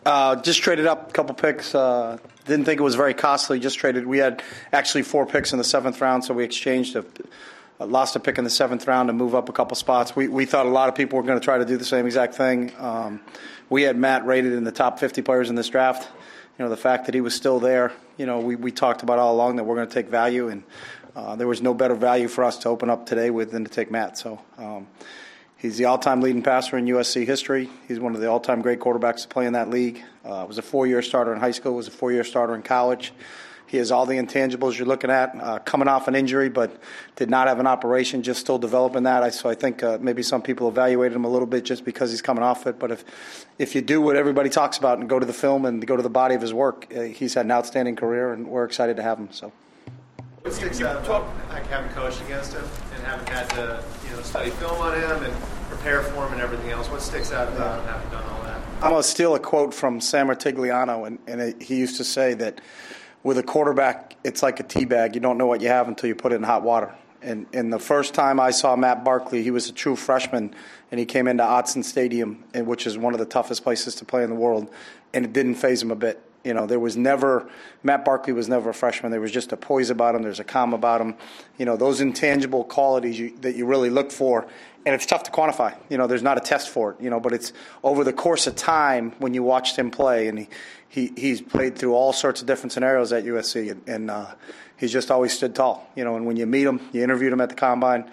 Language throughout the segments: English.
Just traded up a couple picks. Didn't think it was very costly. Just traded. We had actually 4 picks in the 7th round, so we exchanged lost a pick in the 7th round to move up a couple spots. We thought a lot of people were going to try to do the same exact thing. We had Matt rated in the top 50 players in this draft. The fact that he was still there, we talked about all along that we're going to take value, and there was no better value for us to open up today with than to take Matt. So he's the all-time leading passer in USC history. He's one of the all-time great quarterbacks to play in that league. Was a 4-year starter in high school, was a 4-year starter in college. He has all the intangibles you're looking at, coming off an injury, but did not have an operation, just still developing that. So I think maybe some people evaluated him a little bit just because he's coming off it. But if you do what everybody talks about and go to the film and go to the body of his work, he's had an outstanding career, and we're excited to have him. So. What sticks out about having coached against him and having had to study film on him and prepare for him and everything else? What sticks out about him having done all that? I'm going to steal a quote from Sam Martigliano, and he used to say that with a quarterback, it's like a tea bag. You don't know what you have until you put it in hot water. And the first time I saw Matt Barkley, he was a true freshman, and he came into Autzen Stadium, which is one of the toughest places to play in the world, and it didn't faze him a bit. Matt Barkley was never a freshman. There was just a poise about him. There's a calm about him. Those intangible qualities that you really look for, and it's tough to quantify. There's not a test for it, but it's over the course of time when you watched him play, and he's played through all sorts of different scenarios at USC, and he's just always stood tall. And when you meet him, you interviewed him at the Combine.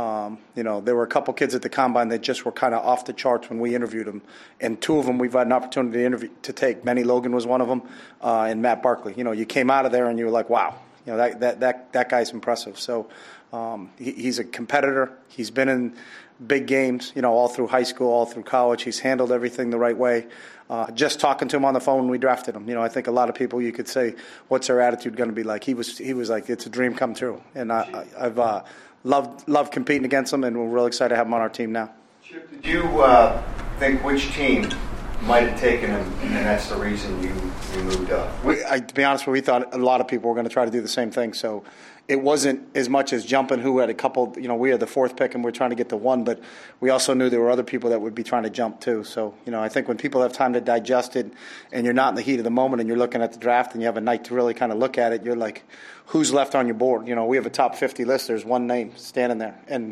There were a couple kids at the Combine that just were kind of off the charts when we interviewed them, and 2 of them we've had an opportunity to take. Benny Logan was one of them, and Matt Barkley. You came out of there and you were like, wow, that guy's impressive. So he's a competitor. He's been in big games, all through high school, all through college. He's handled everything the right way. Just talking to him on the phone when we drafted him, I think a lot of people, you could say, what's their attitude going to be like? He was like, it's a dream come true, and I've loved competing against him, and we're really excited to have him on our team now. Chip, did you think which team might have taken him, and that's the reason you moved up? To be honest with you, we thought a lot of people were going to try to do the same thing. So it wasn't as much as jumping who had a couple. We had the 4th pick, and we're trying to get to 1, but we also knew there were other people that would be trying to jump too. So I think when people have time to digest it, and you're not in the heat of the moment, and you're looking at the draft, and you have a night to really kind of look at it, you're like, who's left on your board? We have a top 50 list. There's one name standing there, and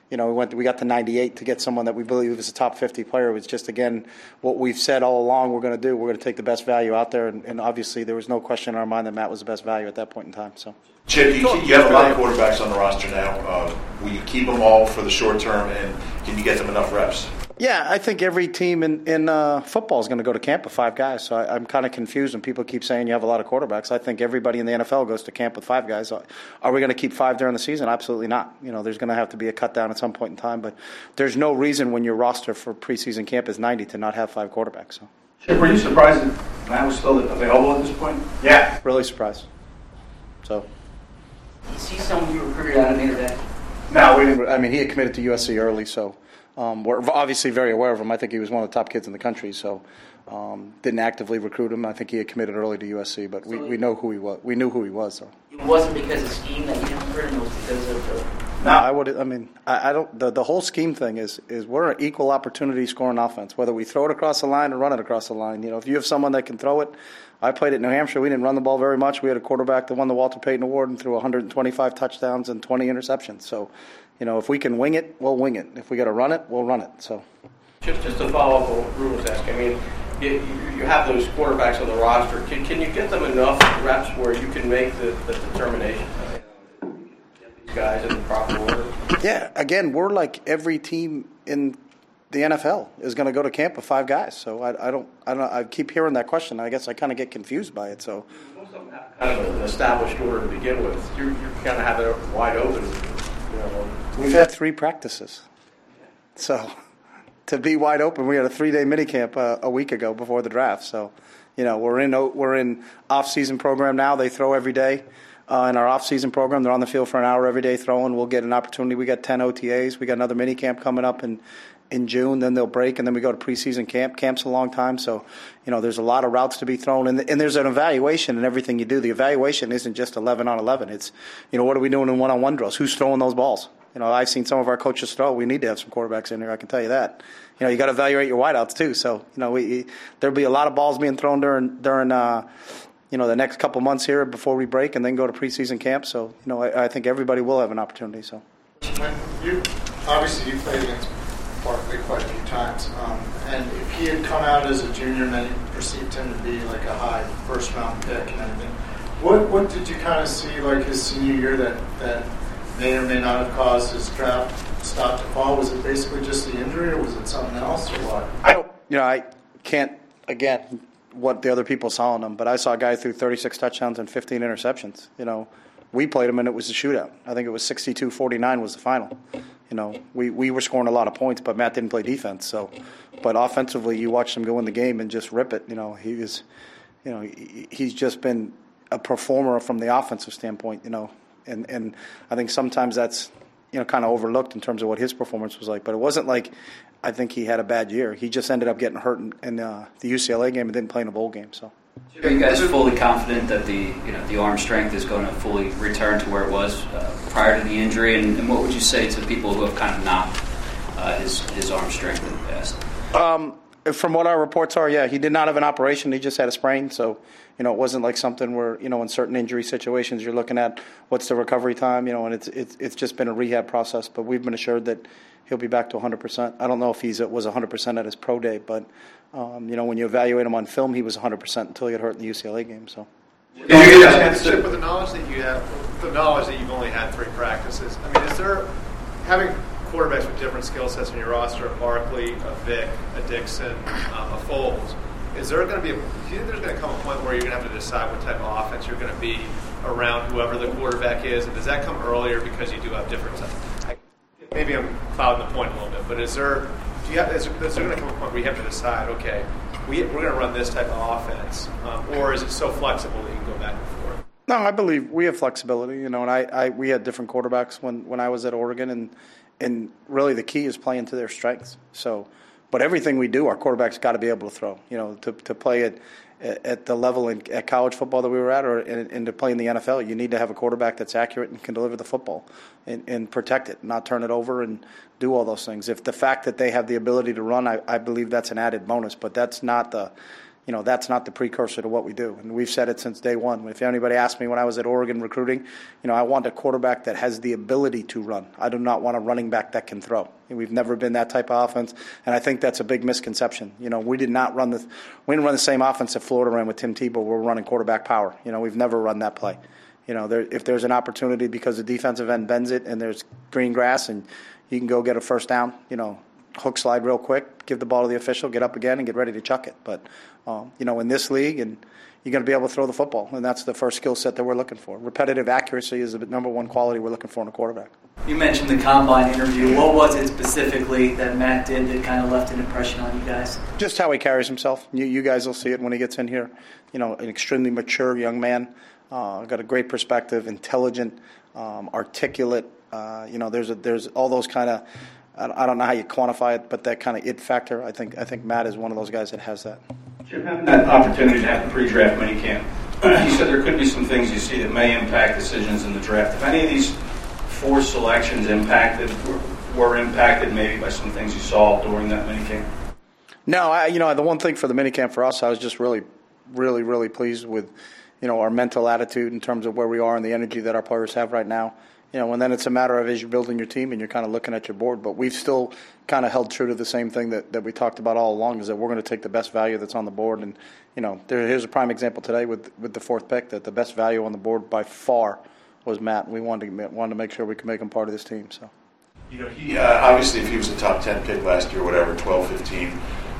we got to 98 to get someone that we believe is a top 50 player. It was just, again, what we've said all along we're going to do. We're going to take the best value out there, and obviously there was no question in our mind that Matt was the best value at that point in time. So, Chip, you have a lot of quarterbacks on the roster now. Will you keep them all for the short term, and can you get them enough reps? Yeah, I think every team in football is going to go to camp with 5 guys. So I'm kind of confused when people keep saying you have a lot of quarterbacks. I think everybody in the NFL goes to camp with 5 guys. Are we going to keep 5 during the season? Absolutely not. There's going to have to be a cut down at some point in time. But there's no reason when your roster for preseason camp is 90 to not have 5 quarterbacks. So. Chip, were you surprised that Matt was still available at this point? Yeah, really surprised. So. You see someone you recruited out of me today? No, we didn't. I mean, he had committed to USC early, so we're obviously very aware of him. I think he was one of the top kids in the country, so didn't actively recruit him. I think he had committed early to USC, but we know who he was. We knew who he was. So. It wasn't because of scheme that you didn't recruit him. It was because of the. No, I would. I mean, I don't. The whole scheme thing is we're an equal opportunity scoring offense. Whether we throw it across the line or run it across the line. If you have someone that can throw it. I played at New Hampshire. We didn't run the ball very much. We had a quarterback that won the Walter Payton Award and threw 125 touchdowns and 20 interceptions. So, if we can wing it, we'll wing it. If we got to run it, we'll run it. So, just to follow up on what Drew was asking, I mean, you have those quarterbacks on the roster. Can you get them enough reps where you can make the determination? Get these guys in the proper order. Yeah. Again, we're like every team in the NFL is going to go to camp with 5 guys. So I don't. I keep hearing that question. I guess I kind of get confused by it. So most of them have kind of an established order to begin with. You kind of have it wide open. We've had 3 practices. So to be wide open, we had a 3-day minicamp a week ago before the draft. So we're in off-season program now. They throw every day. In our off-season program, they're on the field for an hour every day throwing. We'll get an opportunity. We got 10 OTAs. We got another minicamp coming up in June, then they'll break, and then we go to preseason camp. Camp's a long time, so, there's a lot of routes to be thrown, and there's an evaluation in everything you do. The evaluation isn't just 11 on 11. It's, what are we doing in one-on-one drills? Who's throwing those balls? I've seen some of our coaches throw. We need to have some quarterbacks in here. I can tell you that. You got to evaluate your wideouts too. So there'll be a lot of balls being thrown during the next couple months here before we break, and then go to preseason camp. So I think everybody will have an opportunity. So when you played against Barkley quite a few times, and if he had come out as a junior, many perceived him to be like a high first round pick and everything. What did you kind of see like his senior year that may or may not have caused his draft stock to fall? Was it basically just the injury, or was it something else, or what? I can't, again, what the other people saw in him, but I saw a guy threw 36 touchdowns and 15 interceptions. We played him and it was a shootout. I think it was 62-49 was the final. We were scoring a lot of points, but Matt didn't play defense. So, but offensively, you watched him go in the game and just rip it. He's just been a performer from the offensive standpoint. And I think sometimes that's kind of overlooked in terms of what his performance was like. But it wasn't like I think he had a bad year. He just ended up getting hurt in the UCLA game and didn't play in a bowl game. So. Are you guys fully confident that the arm strength is going to fully return to where it was prior to the injury? And what would you say to people who have kind of knocked his arm strength in the past? From what our reports are, yeah, he did not have an operation. He just had a sprain. So, it wasn't like something where, in certain injury situations you're looking at what's the recovery time, and it's just been a rehab process. But we've been assured that he'll be back to 100%. I don't know if he was 100% at his pro day, but when you evaluate him on film, he was 100% until he got hurt in the UCLA game. So, with the knowledge that you have, the knowledge that you've only had 3 practices. I mean, is there having quarterbacks with different skill sets in your roster? A Barkley, a Vic, a Dixon, a Foles. Is there going to be? Do you think there's going to come a point where you're going to have to decide what type of offense you're going to be around whoever the quarterback is? And does that come earlier because you do have different? Maybe I'm clouding the point a little bit, but is there going to come a point where you have to decide? Okay, we're going to run this type of offense, or is it so flexible that you can go back and forth? No, I believe we have flexibility. And we had different quarterbacks when I was at Oregon, and really the key is playing to their strengths. So. But everything we do, our quarterback's got to be able to throw. To play at the level at college football that we were at, and to play in the NFL, you need to have a quarterback that's accurate and can deliver the football and protect it, not turn it over and do all those things. If the fact that they have the ability to run, I believe that's an added bonus. But that's not the precursor to what we do. And we've said it since day one. If anybody asked me when I was at Oregon recruiting, I want a quarterback that has the ability to run. I do not want a running back that can throw. We've never been that type of offense, and I think that's a big misconception. We didn't run the same offense that Florida ran with Tim Tebow. We're running quarterback power. We've never run that play. If there's an opportunity because the defensive end bends it and there's green grass and you can go get a first down, hook slide real quick, give the ball to the official, get up again, and get ready to chuck it. But, in this league, and you're going to be able to throw the football, and that's the first skill set that we're looking for. Repetitive accuracy is the number one quality we're looking for in a quarterback. You mentioned the Combine interview. What was it specifically that Matt did that kind of left an impression on you guys? Just how he carries himself. You guys will see it when he gets in here. An extremely mature young man, got a great perspective, intelligent, articulate. There's all those kind of, I don't know how you quantify it, but that kind of it factor. I think Matt is one of those guys that has that. Jim, having that opportunity to have the pre-draft minicamp, you said there could be some things you see that may impact decisions in the draft. If any of these 4 selections were impacted maybe by some things you saw during that minicamp? No, the one thing for the minicamp for us, I was just really, really, really pleased with, our mental attitude in terms of where we are and the energy that our players have right now. And then it's a matter of as you're building your team and you're kind of looking at your board. But we've still kind of held true to the same thing that we talked about all along, is that we're going to take the best value that's on the board. And, here's a prime example today with the 4th pick, that the best value on the board by far was Matt. And we wanted to make sure we could make him part of this team. So, he obviously, if he was a top 10 pick last year, whatever, 12, 15,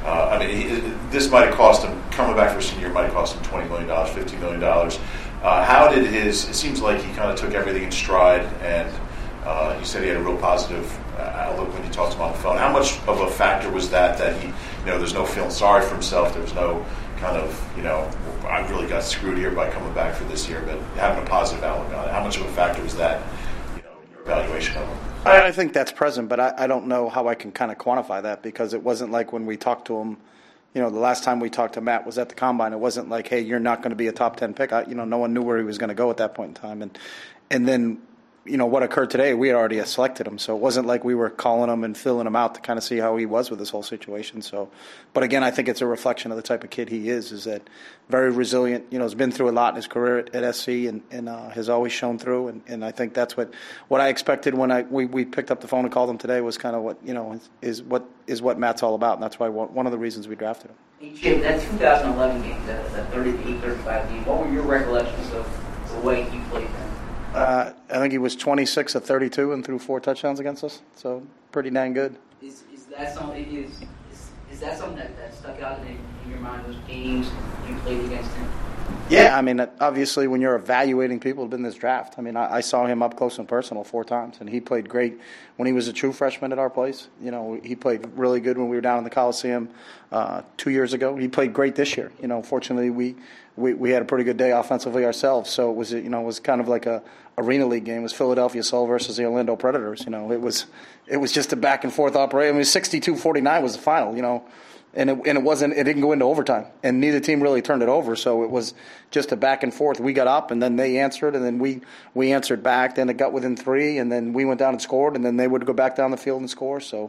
this might have cost him, coming back for a senior, might have cost him $20 million, $50 million. How did it seems like he kind of took everything in stride, and you said he had a real positive outlook when you talked to him on the phone. How much of a factor was that he, there's no feeling sorry for himself, there was no kind of, I really got screwed here by coming back for this year, but having a positive outlook on it, how much of a factor was that, in your evaluation of him? I think that's present, but I don't know how I can kind of quantify that, because it wasn't like when we talked to him, the last time we talked to Matt was at the Combine. It wasn't like, hey, you're not going to be a top 10 pick. No one knew where he was going to go at that point in time. And then what occurred today, we had already selected him, so it wasn't like we were calling him and filling him out to kind of see how he was with this whole situation. So, but again, I think it's a reflection of the type of kid he is that very resilient. Has been through a lot in his career at SC and has always shown through. And I think that's what I expected when we picked up the phone and called him today was kind of what is what Matt's all about, and that's why one of the reasons we drafted him. Hey Chip, that 2011 game, that 38-35 game, what were your recollections of the way he played then? I think he was 26 of 32 and threw 4 touchdowns against us, so pretty dang good. Is that something? Is that something that stuck out in your mind? Those games you played against him? Yeah, I mean, obviously, when you're evaluating people in this draft, I mean, I saw him up close and personal 4 times, and he played great when he was a true freshman at our place. He played really good when we were down in the Coliseum 2 years ago. He played great this year. Fortunately, we had a pretty good day offensively ourselves, so it was kind of like a Arena League game. It was Philadelphia Soul versus the Orlando Predators. It was just a back and forth operation. I mean, 62-49 was the final. And it didn't go into overtime, and neither team really turned it over. So it was just a back and forth. We got up, and then they answered, and then we answered back. Then it got within 3, and then we went down and scored, and then they would go back down the field and score. So,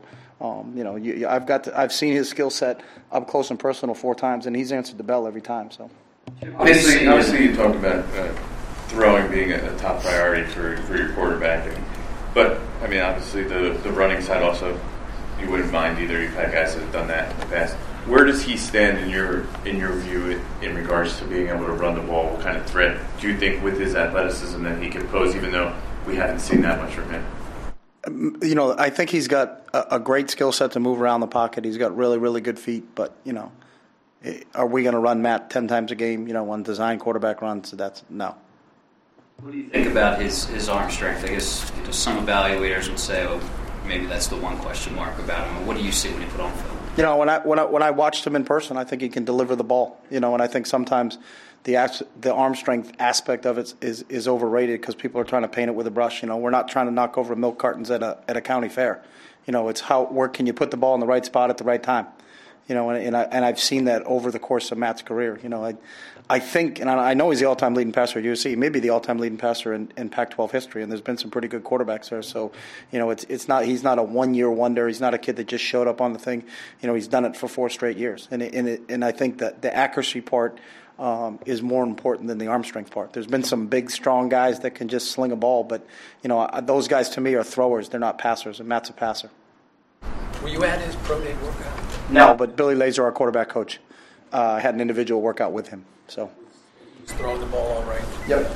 I've seen his skill set up close and personal 4 times, and he's answered the bell every time. So, obviously, you talked about throwing being a top priority for your quarterback, but I mean, obviously the running side also. You wouldn't mind either. You've had guys that have done that in the past. Where does he stand in your view in regards to being able to run the ball? What kind of threat do you think with his athleticism that he could pose, even though we haven't seen that much from him? I think he's got a great skill set to move around the pocket. He's got really, really good feet. But, are we going to run Matt 10 times a game, on design quarterback runs? That's no. What do you think about his arm strength? I guess some evaluators would say, maybe that's the one question mark about him. What do you see when you put on film? When I watched him in person, I think he can deliver the ball. And I think sometimes the arm strength aspect of it is overrated because people are trying to paint it with a brush. We're not trying to knock over milk cartons at a county fair. It's where can you put the ball in the right spot at the right time. And I've seen that over the course of Matt's career. I think, and I know he's the all-time leading passer at USC. He may be the all-time leading passer in Pac-12 history, and there's been some pretty good quarterbacks there. So, he's not a one-year wonder. He's not a kid that just showed up on the thing. He's done it for 4 straight years, and I think that the accuracy part is more important than the arm strength part. There's been some big, strong guys that can just sling a ball, but those guys to me are throwers. They're not passers, and Matt's a passer. Were you at his pro day workout? No, but Billy Laser, our quarterback coach, had an individual workout with him. So he's throwing the ball all right. Yep.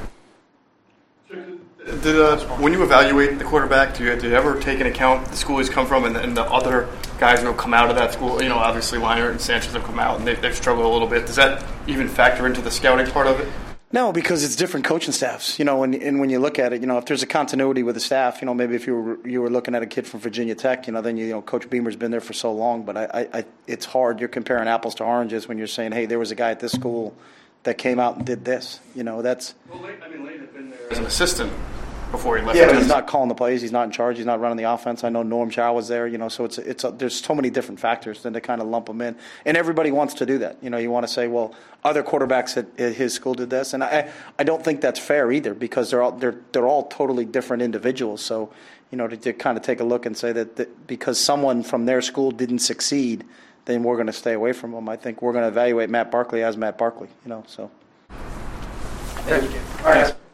When you evaluate the quarterback, do you ever take into account the school he's come from and the other guys who come out of that school? Obviously Leinart and Sanchez have come out and they've struggled a little bit. Does that even factor into the scouting part of it? No, because it's different coaching staffs, and when you look at it, if there's a continuity with the staff, maybe if you were looking at a kid from Virginia Tech, then Coach Beamer's been there for so long, but I it's hard. You're comparing apples to oranges when you're saying, hey, there was a guy at this school that came out and did this. That's. Well, Lane had been there as an assistant before he left. Yeah, but he's not calling the plays. He's not in charge. He's not running the offense. I know Norm Chow was there. So there's so many different factors than to kind of lump them in. And everybody wants to do that. You want to say, well, other quarterbacks at his school did this, and I don't think that's fair either because they're all totally different individuals. So to kind of take a look and say that because someone from their school didn't succeed, then we're going to stay away from them. I think we're going to evaluate Matt Barkley as Matt Barkley. So. Thank you. All right.